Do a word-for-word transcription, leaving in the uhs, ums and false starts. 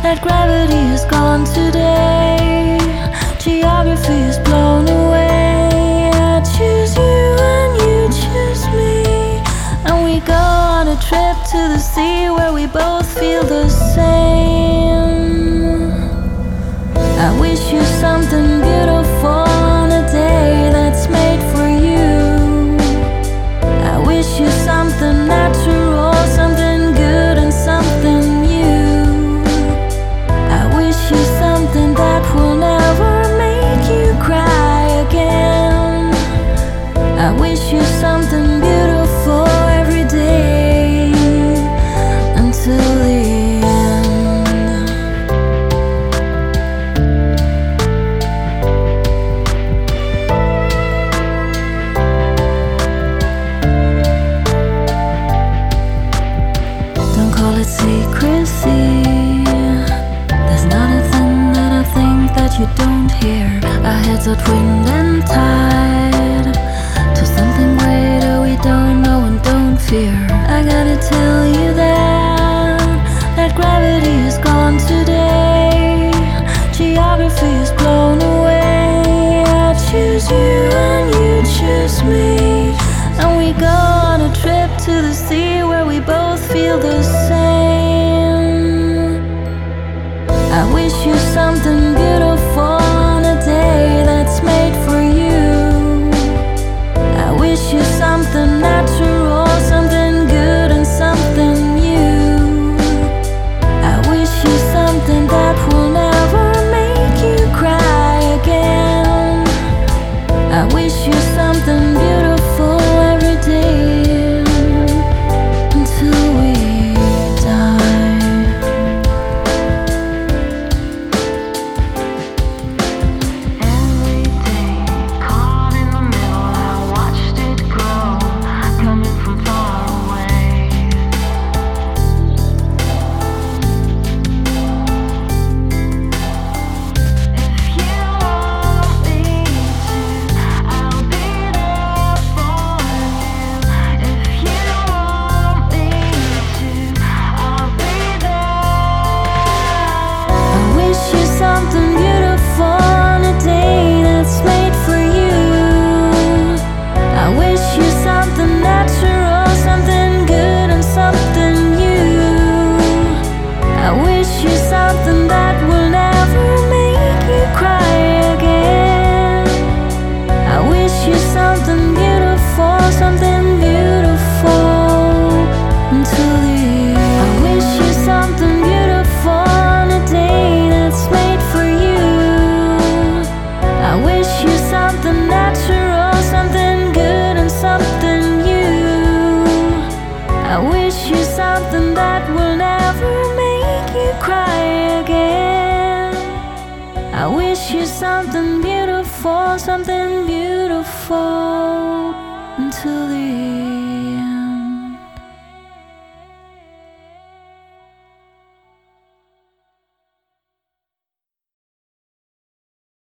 that gravity is gone today. Geography is blown away. I choose you and you choose me, and we go on a trip to the sea where we both feel the same. I wish you something beautiful on a day that's made for you. I wish you something natural, something good and something new. I wish you something that will never make you cry again. I wish you something beautiful every day until the call it secrecy. There's not a thing that I think that you don't hear. Our heads are twinned and tied to something greater we don't know and don't fear. I gotta tell you that that gravity is gone today. Geography is blown away. I choose you and you choose me, and we go on a trip to the sea where we both feel the same. I wish you something beautiful on a day that's made for you. I wish you something natural, something good and something new. I wish you something that will never make you cry again. I wish you something beautiful every day until we die. Every day, caught in the middle, I watched it grow, coming from far away. If you want me to, I'll be there for you. If you want me to, I'll be there. I wish you something beautiful on a day that's made for you. I wish you something natural, something good and something new. I wish you something that will never make you cry again. I wish you something beautiful, something beautiful until the end. I wish you something beautiful on a day that's made for you. I wish you something natural, something good and something new. I wish you something that will never make you cry again. I wish you something beautiful, something beautiful until the end.